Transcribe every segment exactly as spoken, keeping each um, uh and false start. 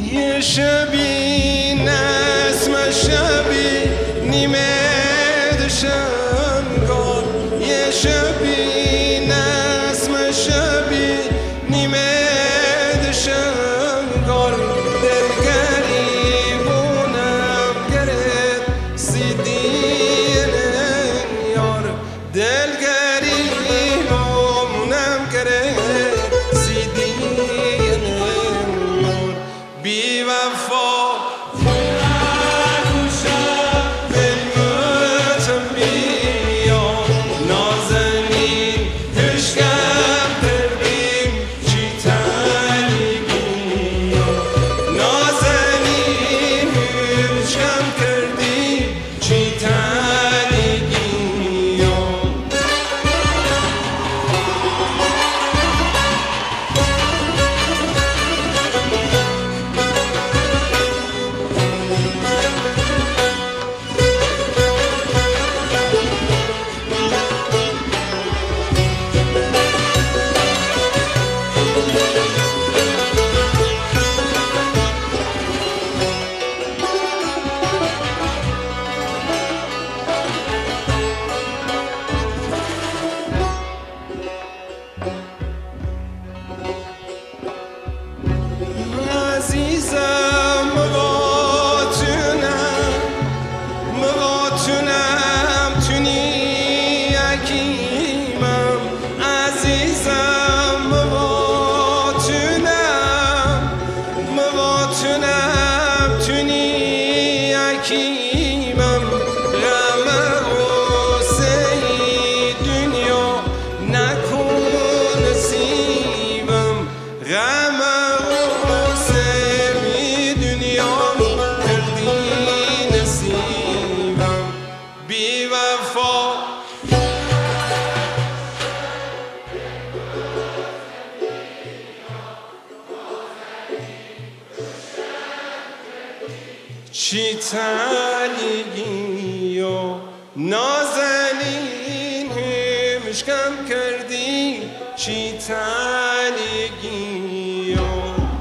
یه شبی نسم شبی نیمه دشنگار یه شبی نسم شبی نیمه دشنگار دلگری بونم گرد سیدین یار دلگری بونم گرد سیدین یار بی وفا عزیزم مواتونم مواتونم تونی یکیمم عزیزم مواتونم مواتونم تونی یکیمم غم غصه دنیا نکن نصیبم غم چی تنگی و نازنین همشکم کردی چی تنگی و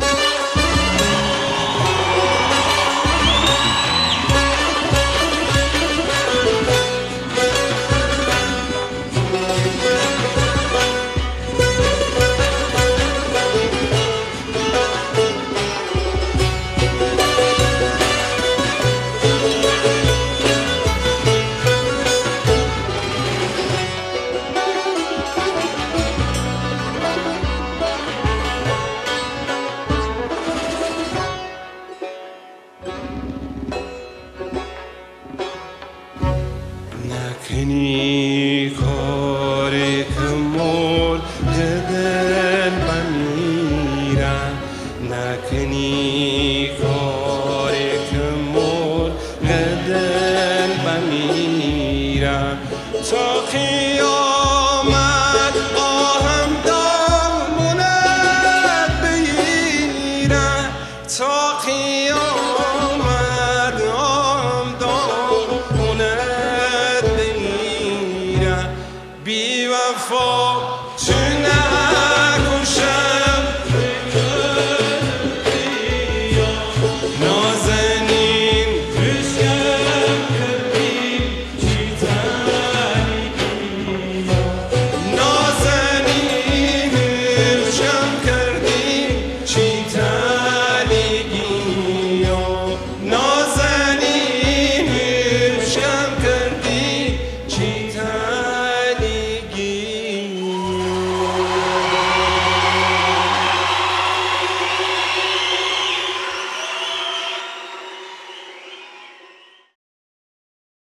نکنی کاری که مول دل بمیرم نکنی کاری